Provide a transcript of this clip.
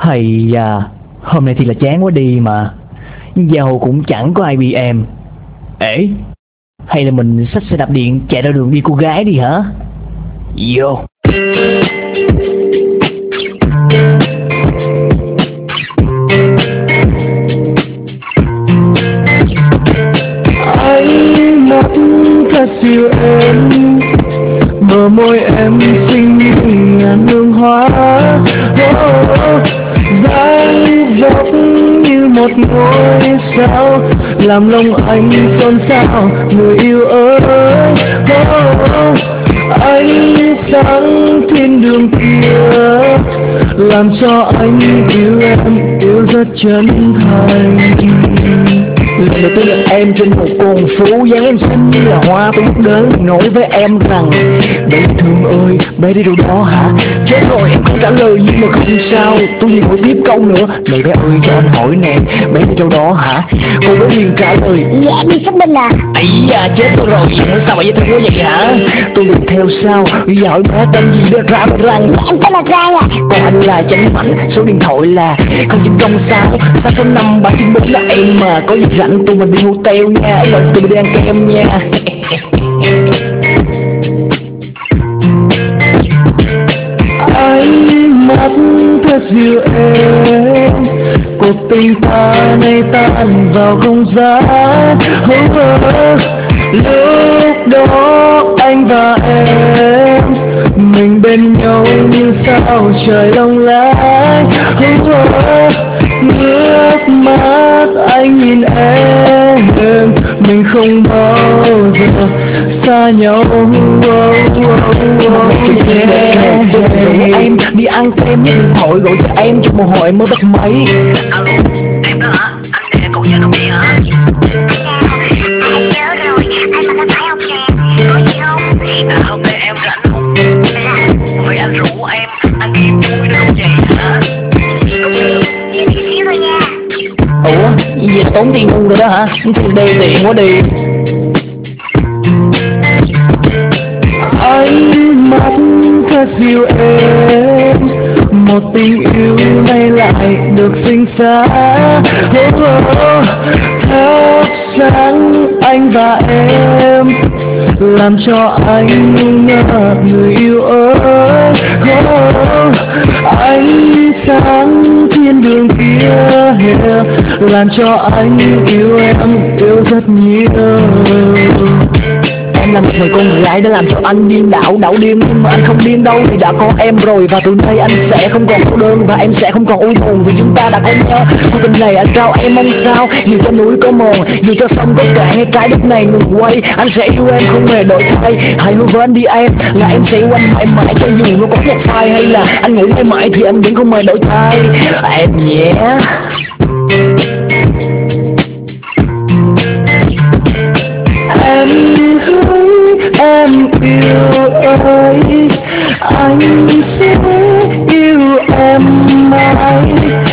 Hay à, hôm nay thì là chán quá đi mà. Giao cũng chẳng có ai bị em. Ê, hay là mình xách xe đạp điện chạy ra đường đi cô gái đi hả? Vô. Ánh mắt thật dịu êm, bờ môi em xinh như ngàn hương hoa. Dáng dấp như một ngôi sao, làm lòng anh xôn xao. Người yêu ơi, ánh sáng thiên đường kia làm cho anh yêu em, yêu rất chân thành. Lần đầu tiên gặp em trên một con phố, dáng em xinh như là hoa. Tôi bước đến nói với em rằng: bé thương ơi, bé đi đâu đó hả? Chết rồi, em không trả lời nhưng mà không sao. Tôi liền hỏi tiếp câu nữa: này bé ơi, cho anh hỏi nè, bé đi đâu đó hả? Cô bé liền trả lời: Dạ em đi shopping à. ấy da, chết tôi rồi, sao mà dễ thương quá vậy hả? Tôi liền theo sau, bây giờ hỏi bé tên gì đó, ra rằng: Dạ em tên là Giang ạ. còn anh là Chánh Mạnh, số điện thoại là 0906 665 394 là em mà. Có gì rảnh tụi mình đi hotel nha, ấy là tụi mình đi ăn kem nha. Ánh mắt thật dịu êm, cuộc tình ta nay tan vào không gian. Lúc đó anh và em, mình bên nhau như sao trời long lanh. Nước mắt anh nhìn em, mình không bao giờ xa nhau. Rủ em đi ăn kem, nhấc điện thoại gọi cho em chụp một hồi mới bắt máy. Alo, em đó hả? Anh nè, cậu nhớ đâu vậy hả? Anh nhớ rồi, anh mà có phải không nè? Có gì không? Hôm nay em rảnh không? Vậy anh rủ em ăn kem vui được không vậy hả? Em đi xíu thôi nha. Ủa, gì tốn tiền ngu rồi đó hả? Tiền đê tiện quá đi. Ánh mắt thật dịu êm, một tình yêu nay lại được sinh ra. Thắp sáng anh và em, làm cho anh ngỡ người yêu ơi. Ánh sáng thiên đường kia làm cho anh yêu em, yêu rất nhiều. Em là một người con gái đã làm cho anh điên đảo điên, nhưng mà anh không điên đâu vì đã có em rồi. Và từ nay anh sẽ không còn cô đơn và em sẽ không còn u buồn vì chúng ta đã có nhau. Cuộc tình này anh trao em mong sao, dù cho núi có mòn, dù cho sông có cạn hay trái đất này ngừng quay, anh sẽ yêu em không hề đổi thay. Hãy hứa với anh đi em, là em sẽ yêu anh mãi mãi, cho dù nó có nhạc phai hay là anh ngủ mãi mãi thì em vẫn không hề đổi thay. Em nhé. Em hỡi em yêu ơi, anh sẽ yêu em mãi.